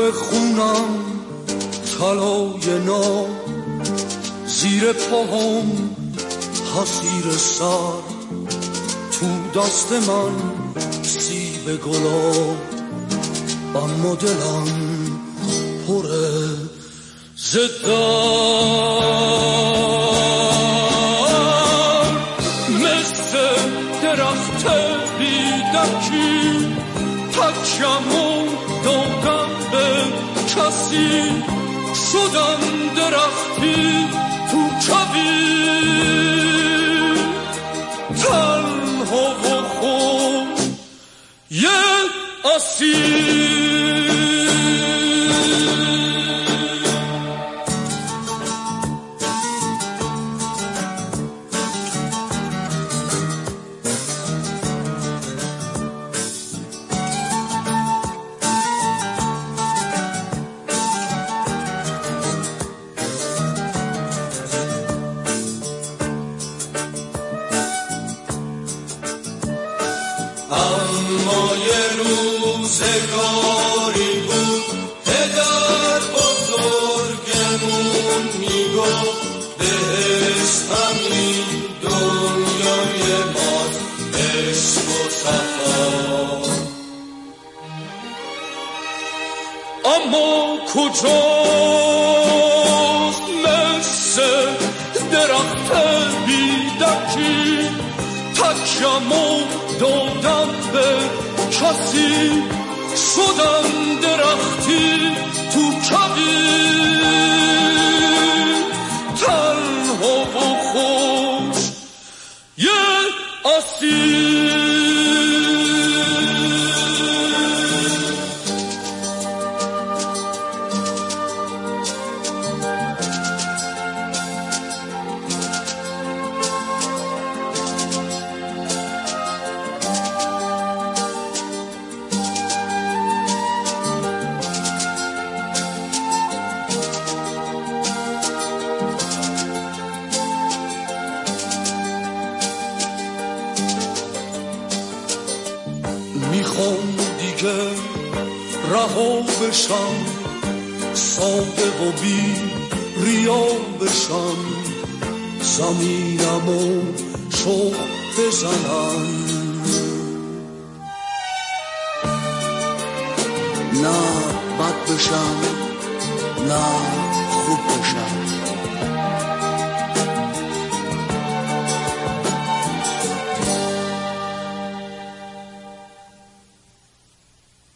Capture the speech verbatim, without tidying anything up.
خونم طلای ناب، زیر پاهم حسیر سر، تو دست من سیب گلاب، اما دلم پره زدم. مثل درخت بیدکی تکیمو دادم به کسی، شدم درختی تو کویر، تنها و خود یه اسیر. اما یه روزگاری بود پدر بزرگمون میگفت بهشت همین دنیای ماست، عشق و صفا. اما کجاست مثل درخت بیدکی تکیمو دادم به کسی، شدم درختی تو کویر، تنها و خوش یه اسیر. میخوام دیگه رها بشم، ساده و بی ریا بشم، زمینمو شوق بزنم، نه بد بشم نه خوب بشم.